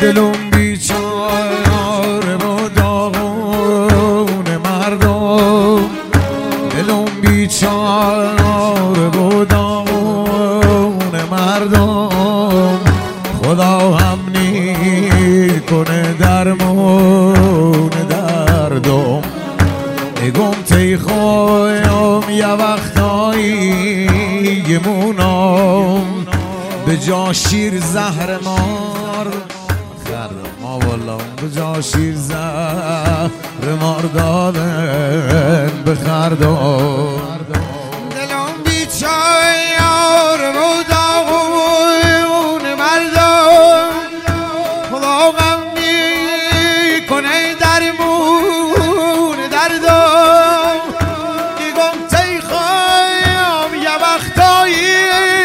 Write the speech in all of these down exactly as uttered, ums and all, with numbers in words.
دلم بیچاره و داغون مردم، دلم بیچاره و داغون مردم، خدا هم کنه درمون دردم. نگم تی خوایم یه وقتایی گمونم به جا شیر زهر مار خردم، ما والا به جا شیر زهر مار دادن بخردم. دلم بیچاره و داغون مردم، خدا غم میکنه درمون دردم. نگم تی خوایم یه وقتایی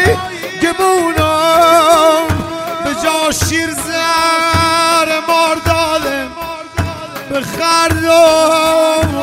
گمونم به جا شیر زهر مار دادم بخردم.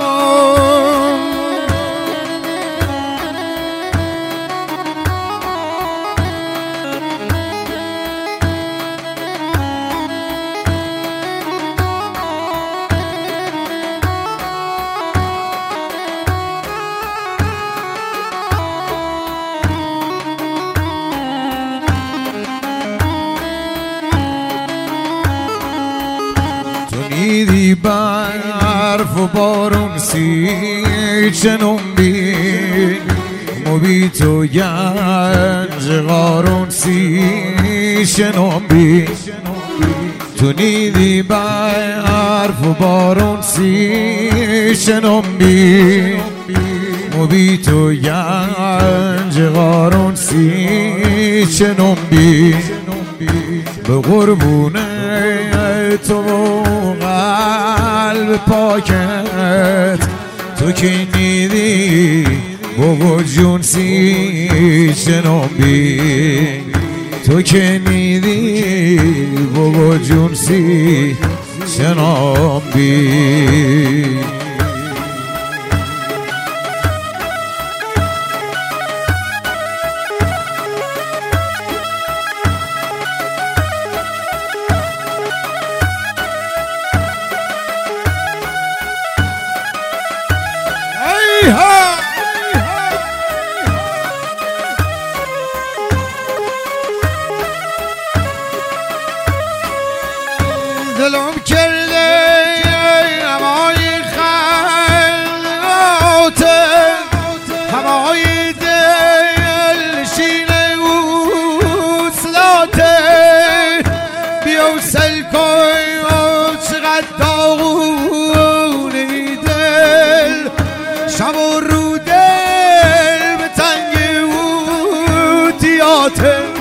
دیدی برف و بارون سی چنون بین، مبی تو گنج قارون سی چنون بین. تو نیدی برف و بارون سی چنون بین، مبی تو گنج قارون سی چنون بین. به قربونه تو قلب پاکت تو که نیدی بابا جون سی چنان بین، تو که نیدی بابا جون سی چنان بین. دلم کرده هوای خلقاته، هوای دلشین وصلاته. بیا سل کن چقدر داغونه دل، شب و رو دل به تنگ اوتیاته.